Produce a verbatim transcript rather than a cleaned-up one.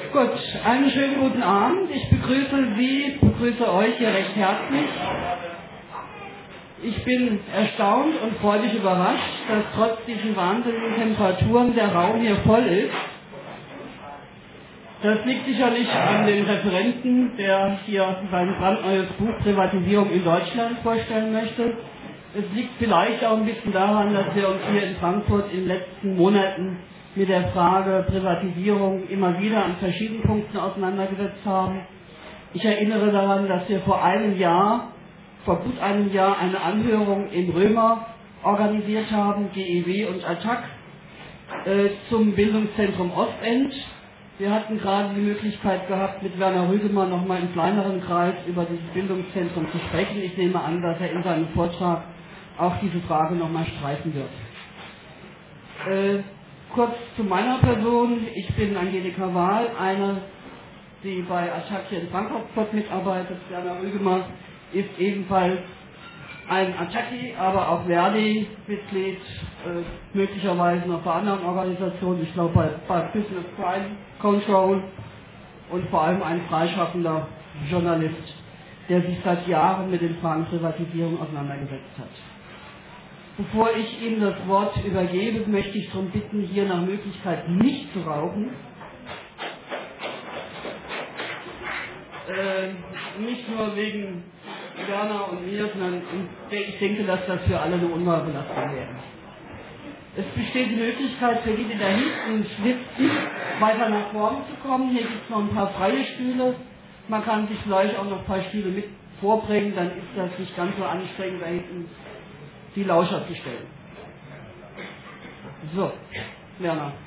Gut, einen schönen guten Abend. Ich begrüße Sie, begrüße euch hier recht herzlich. Ich bin erstaunt und freudig überrascht, dass trotz diesen wahnsinnigen Temperaturen der Raum hier voll ist. Das liegt sicherlich an dem Referenten, der hier sein brandneues Buch Privatisierung in Deutschland vorstellen möchte. Es liegt vielleicht auch ein bisschen daran, dass wir uns hier in Frankfurt in den letzten Monaten mit der Frage Privatisierung immer wieder an verschiedenen Punkten auseinandergesetzt haben. Ich erinnere daran, dass wir vor einem Jahr, vor gut einem Jahr eine Anhörung in Römer organisiert haben, G E W und Attac, äh, zum Bildungszentrum Ostend. Wir hatten gerade die Möglichkeit gehabt, mit Werner Rügemann nochmal im kleineren Kreis über dieses Bildungszentrum zu sprechen. Ich nehme an, dass er in seinem Vortrag auch diese Frage nochmal streifen wird. Äh, kurz zu meiner Person. Ich bin Angelika Wahl, eine, die bei Attac hier in Frankfurt mitarbeitet. Werner Rügemann ist ebenfalls ein Attaci, aber auch Verdi-Mitglied, äh, möglicherweise noch bei anderen Organisationen, ich glaube bei, bei Business Crime Control, und vor allem ein freischaffender Journalist, der sich seit Jahren mit den Fragen Privatisierung auseinandergesetzt hat. Bevor ich Ihnen das Wort übergebe, möchte ich darum bitten, hier nach Möglichkeit nicht zu rauchen. Äh, nicht nur wegen Werner und mir, sondern ich denke, dass das für alle eine Unwahrbelastung wäre. Es besteht die Möglichkeit für die, die da hinten sitzen, weiter nach vorne zu kommen. Hier gibt es noch ein paar freie Stühle. Man kann sich vielleicht auch noch ein paar Stühle mit vorbringen, dann ist das nicht ganz so anstrengend, da hinten die Lauscher zu stellen. So, Werner.